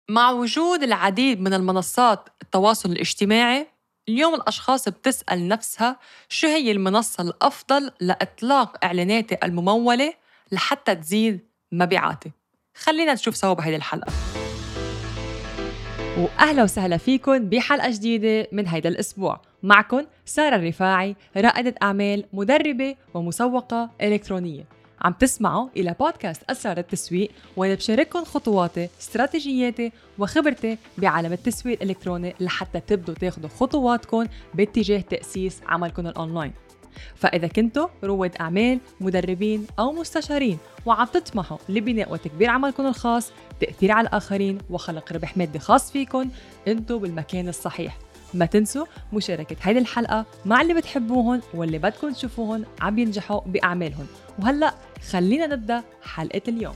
مع وجود العديد من المنصات التواصل الاجتماعي، اليوم الأشخاص بتسأل نفسها شو هي المنصة الأفضل لإطلاق إعلاناتي الممولة لحتى تزيد مبيعاتي. خلينا نشوف سوا بهيدي الحلقة. وأهلا وسهلا فيكن بحلقة جديدة من هيدا الأسبوع. معكن سارة الرفاعي، رائدة أعمال، مدربة ومسوقة إلكترونية. عم تسمعوا إلى بودكاست أسرار التسويق، وأنا بشارككن خطواتي، استراتيجياتي وخبرتي بعالم التسويق الإلكتروني لحتى تبدوا تاخدوا خطواتكن باتجاه تأسيس عملكن الأونلاين. فإذا كنتوا رواد أعمال، مدربين أو مستشارين وعم تطمحوا لبناء وتكبير عملكم الخاص، تأثير على الآخرين وخلق ربح مادي خاص فيكن، انتوا بالمكان الصحيح. ما تنسوا مشاركة هيدي الحلقة مع اللي بتحبوهن واللي بدكن تشوفوهن عم ينجحوا بأعمالهم. وهلأ خلينا نبدأ حلقة اليوم.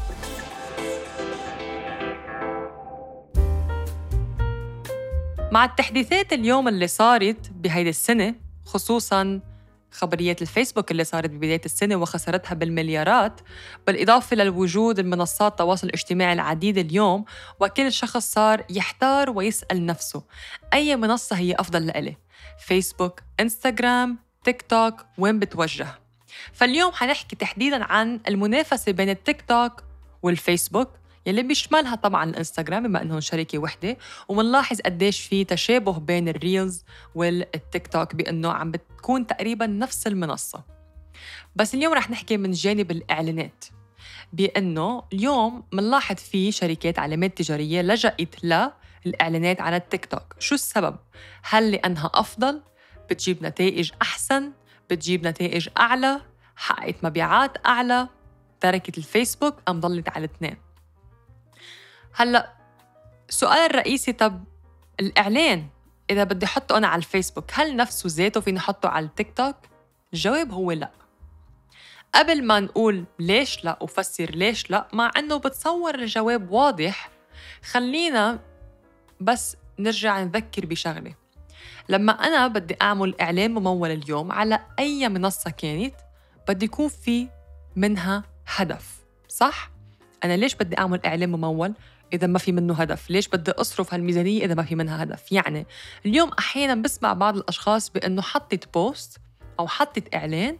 مع التحديثات اليوم اللي صارت بهيدي السنة، خصوصاً خبريات الفيسبوك اللي صارت ببداية السنة وخسرتها بالمليارات، بالإضافة للوجود المنصات التواصل الاجتماعي العديدة اليوم، وكل شخص صار يحتار ويسأل نفسه أي منصة هي أفضل لإلي؟ فيسبوك، إنستغرام، تيك توك، وين بتوجه؟ فاليوم حنحكي تحديداً عن المنافسة بين التيك توك والفيسبوك، يلي بيشملها طبعاً الإنستغرام بما أنهم شركة وحدة، ومنلاحظ قديش في تشابه بين الريلز والتيك توك بأنه عم بتكون تقريباً نفس المنصة. بس اليوم رح نحكي من جانب الإعلانات، بأنه اليوم منلاحظ في شركات علامات تجارية لجأت للإعلانات على التيك توك. شو السبب؟ هل لأنها أفضل؟ بتجيب نتائج أحسن؟ بتجيب نتائج أعلى؟ حققت مبيعات أعلى؟ تركت الفيسبوك أم ضلت على الاثنين؟ هلأ السؤال الرئيسي، طب الإعلان إذا بدي أحطه أنا على الفيسبوك هل نفسه ذاته فيني أحطه على التيك توك؟ الجواب هو لأ. قبل ما نقول ليش لأ وفسر ليش لأ، مع أنه بتصور الجواب واضح، خلينا بس نرجع نذكر بشغلة. لما أنا بدي أعمل إعلان ممول اليوم على أي منصة كانت، بدي يكون في منها هدف، صح؟ أنا ليش بدي أعمل إعلان ممول إذا ما في منه هدف؟ ليش بدي أصرف هالميزانية إذا ما في منها هدف؟ يعني اليوم أحياناً بسمع بعض الأشخاص بأنه حطت بوست أو حطت إعلان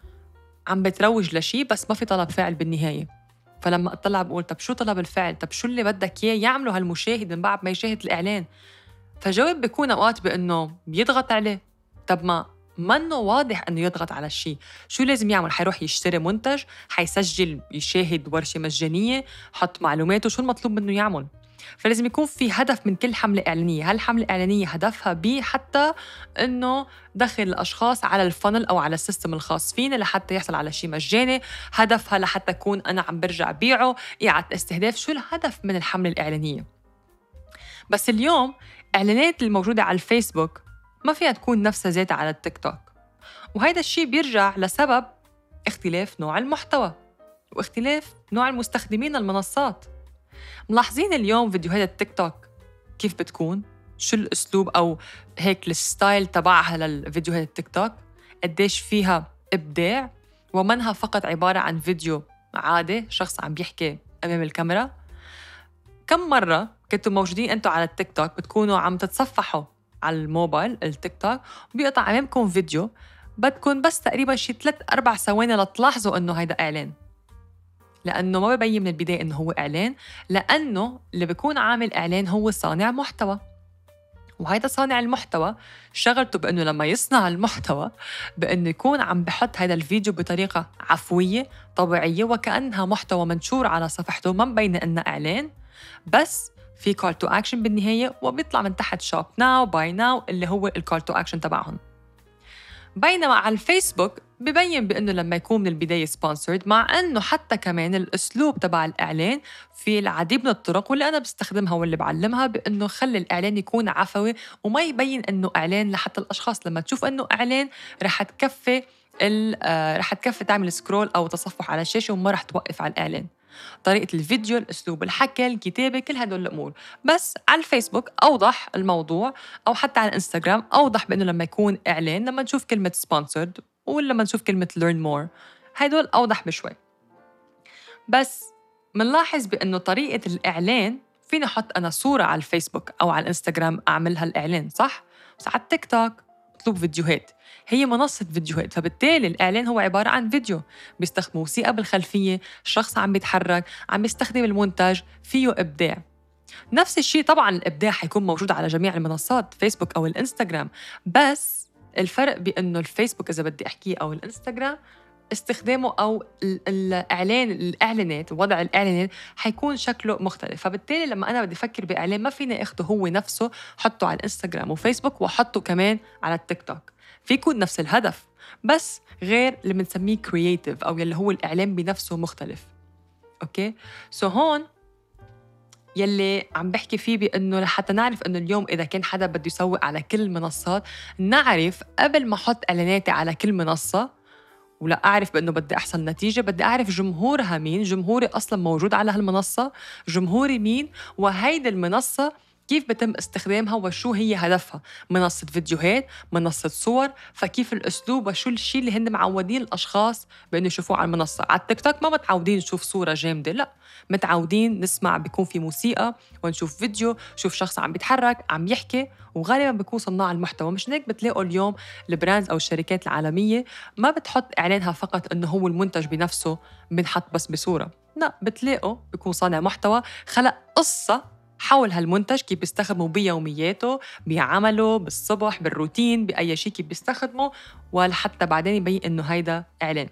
عم بتروج لشي بس ما في طلب فعل بالنهاية. فلما أطلع بقول طب شو طلب الفعل؟ طب شو اللي بدك إياه يعمله هالمشاهد من بعد ما يشاهد الإعلان؟ فجواب بيكون أوقات بأنه بيضغط عليه. طب ما منه واضح أنه يضغط على الشيء. شو لازم يعمل؟ حيروح يشتري منتج، حيسجل يشاهد ورشة مجانية، حط معلوماته، شو المطلوب منه يعمل؟ فلازم يكون في هدف من كل حملة إعلانية. هل الحملة الإعلانية هدفها حتى أنه دخل الأشخاص على الفانل أو على السيستم الخاص فينا لحتى يحصل على شيء مجاني؟ هدفها لحتى أكون أنا عم برجع بيعه؟ إعادة استهداف؟ شو الهدف من الحملة الإعلانية؟ بس اليوم إعلانات الموجودة على الفيسبوك ما فيها تكون نفسها ذاتها على التيك توك، وهيدا الشيء بيرجع لسبب اختلاف نوع المحتوى واختلاف نوع المستخدمين المنصات. ملاحظين اليوم فيديوهات التيك توك كيف بتكون؟ شو الأسلوب أو هيك الستايل تبعها للفيديوهات التيك توك؟ قديش فيها إبداع ومنها فقط عبارة عن فيديو عادي شخص عم بيحكي أمام الكاميرا. كم مرة كنتوا موجودين أنتوا على التيك توك بتكونوا عم تتصفحوا على الموبايل التيك توك وبيقطع أمامكم فيديو بدكن بس تقريباً شي 3-4 ثواني لتلاحظوا إنه هيدا إعلان، لأنه ما ببين من البداية إنه هو إعلان، لأنه اللي بيكون عامل إعلان هو صانع محتوى، وهيدا صانع المحتوى شغلته بأنه لما يصنع المحتوى بأنه يكون عم بحط هيدا الفيديو بطريقة عفوية طبيعية وكأنها محتوى منشور على صفحته، ما مبينة إنه إعلان، بس في كول تو أكشن بالنهاية وبيطلع من تحت شوب ناو باي ناو اللي هو الكول تو أكشن تبعهم. بينما على الفيسبوك ببين بأنه لما يكون من البداية سبونسرد، مع أنه حتى كمان الأسلوب تبع الإعلان في العديد من الطرق واللي أنا بستخدمها واللي بعلمها بأنه خلي الإعلان يكون عفوي وما يبين أنه إعلان، لحتى الأشخاص لما تشوف أنه إعلان رح تكفي تعمل سكرول أو تصفح على الشاشة وما رح توقف على الإعلان. طريقة الفيديو، الأسلوب الحكي، الكتابة، كل هدول الأمور. بس على الفيسبوك أوضح الموضوع، أو حتى على الإنستغرام أوضح بأنه لما يكون إعلان لما نشوف كلمة sponsored ولما نشوف كلمة learn more هدول أوضح بشوي. بس منلاحظ بأنه طريقة الإعلان فيني أحط أنا صورة على الفيسبوك أو على الإنستغرام أعملها الإعلان، صح؟ بس على التيك توك مطلوب فيديوهات، هي منصة فيديوهات، فبالتالي الإعلان هو عبارة عن فيديو، بيستخدموا موسيقى بالخلفية، الشخص عم بيتحرك، عم بيستخدم المونتاج، فيه إبداع. نفس الشيء طبعاً الإبداع حيكون موجود على جميع المنصات، فيسبوك أو الإنستغرام، بس الفرق بأنه الفيسبوك إذا بدي أحكيه أو الإنستغرام استخدامه أو الإعلانات، وضع الإعلانات حيكون شكله مختلف. فبالتالي لما أنا بدي أفكر بإعلان ما فيني أخده هو نفسه حطه على الإنستغرام وفيسبوك وحطه كمان على التيك توك، في يكون نفس الهدف بس غير اللي بنسميه كرياتيف أو يلي هو الإعلان بنفسه مختلف. أوكي؟ هون يلي عم بحكي فيه بأنه لحتى نعرف أنه اليوم إذا كان حدا بده يسوق على كل المنصات، نعرف قبل ما أحط إعلاناتي على كل منصة ولا أعرف بأنه بدي أحصل نتيجة، بدي أعرف جمهورها مين، جمهوري أصلاً موجود على هالمنصة، جمهوري مين، وهيدي المنصة كيف بتم استخدامها وشو هي هدفها، منصة فيديوهات، منصة صور، فكيف الأسلوب وشو الشيء اللي هن معودين الأشخاص بأنه يشوفوه على المنصة. على التيك توك ما متعودين نشوف صورة جامدة، لا، متعودين نسمع بيكون في موسيقى ونشوف فيديو، شوف شخص عم بيتحرك عم يحكي، وغالباً بيكون صناع المحتوى. مش هيك بتلاقوا اليوم البراندز أو الشركات العالمية ما بتحط إعلانها فقط إنه هو المنتج بنفسه بنحط بس بصورة، لا، بتلاقوا بيكون صانع محتوى خلق قصة حول هالمنتج، كيف بيستخدموا بيومياته، بعمله، بالصبح، بالروتين، بأي شيء كيف بيستخدمه، ولحتى بعدين يبين إنه هيدا إعلان.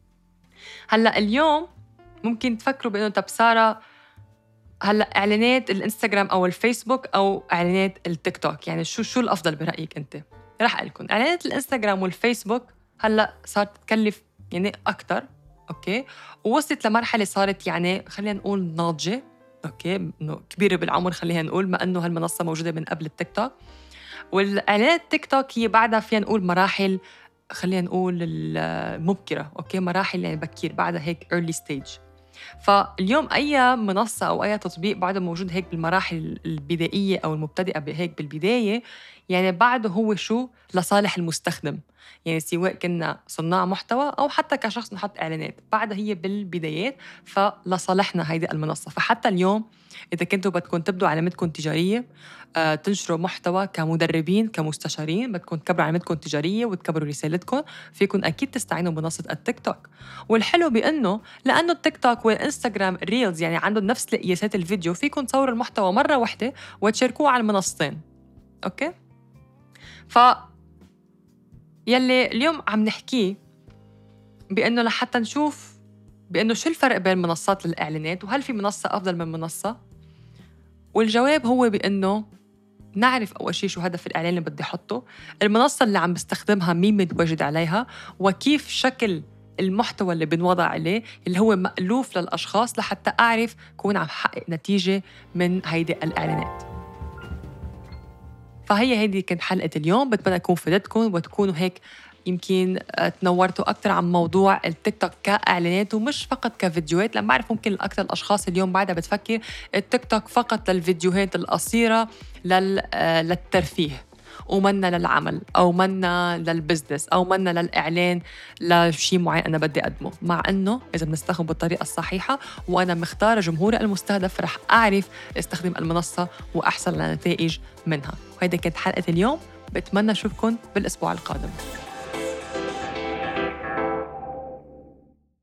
هلأ اليوم ممكن تفكروا بإنه طب سارة، هلأ إعلانات الإنستغرام أو الفيسبوك أو إعلانات التيك توك، يعني شو الأفضل برأيك أنت؟ رح أقلكم إعلانات الإنستغرام والفيسبوك هلأ صارت تكلف يعني أكتر، أوكي، ووصلت لمرحلة صارت يعني خلينا نقول ناضجة، أوكي، إنه كبيرة بالعمر خلينا نقول، ما إنه هالمنصة موجودة من قبل التيك توك. والإعلانات التيك توك هي بعدها فينا نقول مراحل، خلينا نقول المبكرة، أوكي، مراحل يعني بكير، بعدها هيك early stage. فاليوم أي منصة أو أي تطبيق بعده موجود هيك بالمراحل البدائية أو المبتدئة هيك بالبداية، يعني بعده هو شو لصالح المستخدم، يعني سواء كنا صناع محتوى أو حتى كشخص نحط إعلانات، بعدها هي بالبدايات فلصالحنا هيدي المنصة. فحتى اليوم إذا كنتوا بدكم تبدوا علامتكم تجارية، تنشروا محتوى كمدربين كمستشارين، بدكم تكبروا علامتكم التجارية وتكبروا رسالتكم، فيكم أكيد تستعينوا بمنصة التيك توك. والحلو بأنه لأنه التيك توك والإنستغرام ريلز يعني عندهم نفس قياسات الفيديو، فيكم تصوروا المحتوى مرة واحدة وتشاركوه على المنصتين، أوكي؟ يلي اليوم عم نحكيه بأنه لحتى نشوف بأنه شو الفرق بين منصات الإعلانات وهل في منصة أفضل من منصة، والجواب هو بأنه نعرف أول شيء شو هدف الإعلان اللي بدي أحطه، المنصة اللي عم بستخدمها مين متواجد عليها، وكيف شكل المحتوى اللي بنوضع عليه اللي هو مألوف للأشخاص لحتى أعرف كون عم حقق نتيجة من هيدي الإعلانات. فهي هيدي كانت حلقة اليوم، بتمنى أكون فدتكم وتكونوا هيك يمكن تنورتوا أكتر عن موضوع التيك توك كإعلانات ومش فقط كفيديوهات، لما بعرف ممكن أكتر الأشخاص اليوم بعدها بتفكر التيك توك فقط للفيديوهات القصيرة للترفيه ومنا للعمل أو منا للبزنس أو منا للإعلان لشيء معين أنا بدي أقدمه، مع أنه إذا بنستخدم بالطريقة الصحيحة وأنا مختار جمهوري المستهدف رح أعرف استخدم المنصة وأحصل على نتائج منها. وهيدا كانت حلقة اليوم، بتمنى أشوفكم بالأسبوع القادم.